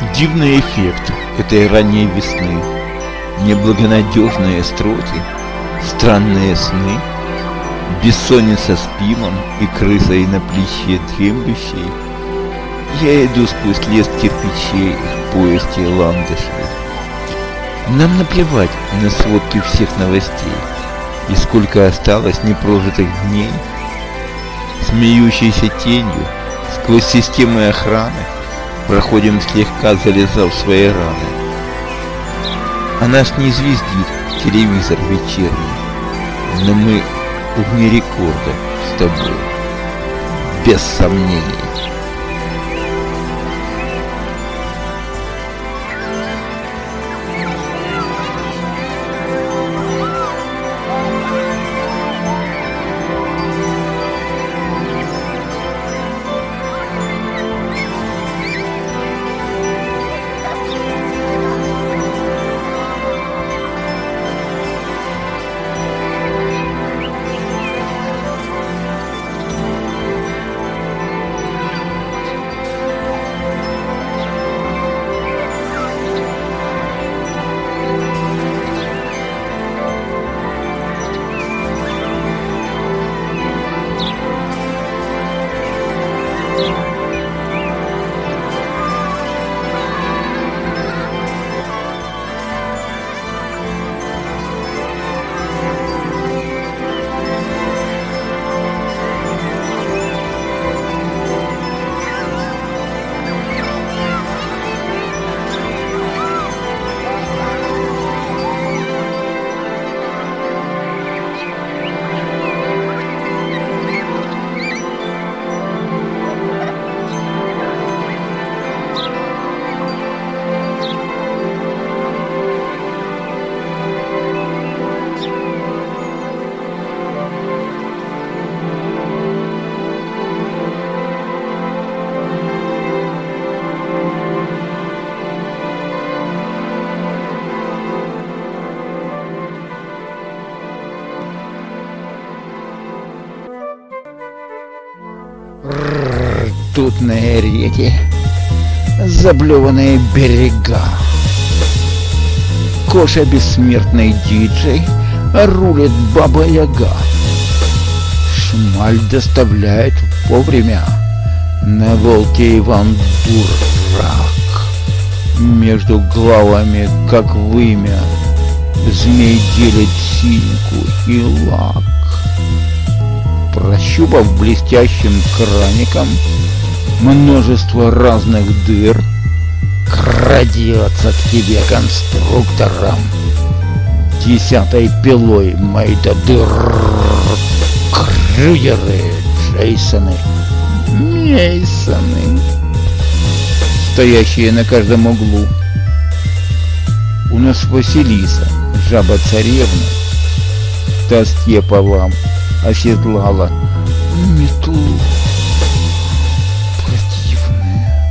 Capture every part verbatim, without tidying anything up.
Дивный эффект этой ранней весны, неблагонадежные строки, странные сны, бессонница с пивом и крысой на плече дремлющей. Я иду сквозь лес кирпичей в поиске ландышей. Нам наплевать на сводки всех новостей, и сколько осталось непрожитых дней. Смеющейся тенью сквозь системы охраны проходим, слегка залезав в свои раны. А нас не звездит телевизор вечерний, но мы вне рекорда с тобой, без сомнений. Ртутные реки, заблеванные берега. Коша бессмертный диджей, рулит Баба-Яга. Шмаль доставляет вовремя, на волке Иван дурак. Между главами, как вымя, змей делит синьку и лак. Прощупав блестящим краником множество разных дыр, крадется к тебе конструктором десятой пилой Мейдодыр. Крюгеры, Джейсоны, Мейсоны, стоящие на каждом углу. У нас Василиса, жаба-царевна, в тоске по вам оседлала метлу. Противная.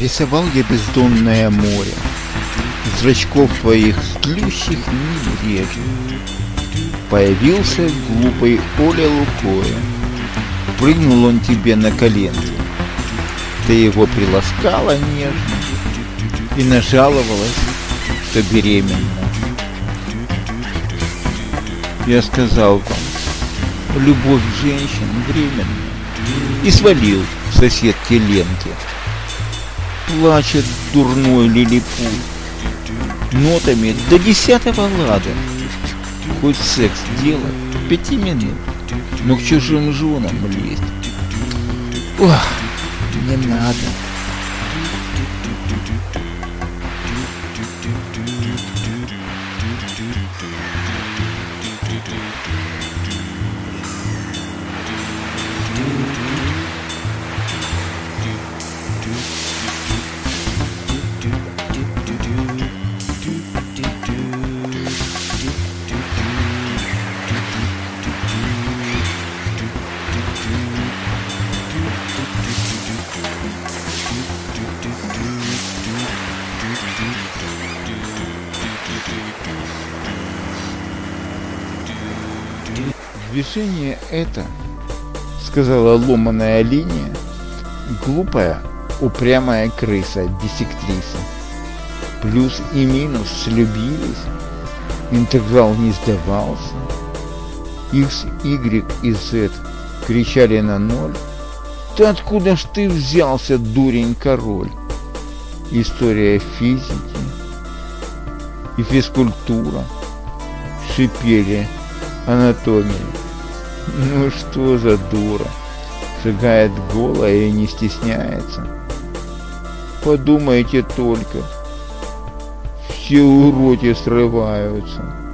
Рисовал я бездонное море, зрачков твоих злющих не режу. Появился глупый Оля Лукоя, прыгнул он тебе на коленки. Ты его приласкала нежно и нажаловалась, что беременна. Я сказал вам, любовь женщин временна, и свалил в соседке ленки. Плачет дурной лилипут нотами до десятого лада. Хоть секс делать пяти минут, но к чужим женам лезть. Ох, не надо. Движение это, сказала ломаная линия, глупая, упрямая крыса-биссектриса. Плюс и минус слюбились, интеграл не сдавался, X, Y и Z кричали на ноль. Ты откуда ж ты взялся, дурень-король? История физики и физкультура шипели анатомии. Ну что за дура, шагает голая и не стесняется. Подумайте только, все уроки срываются.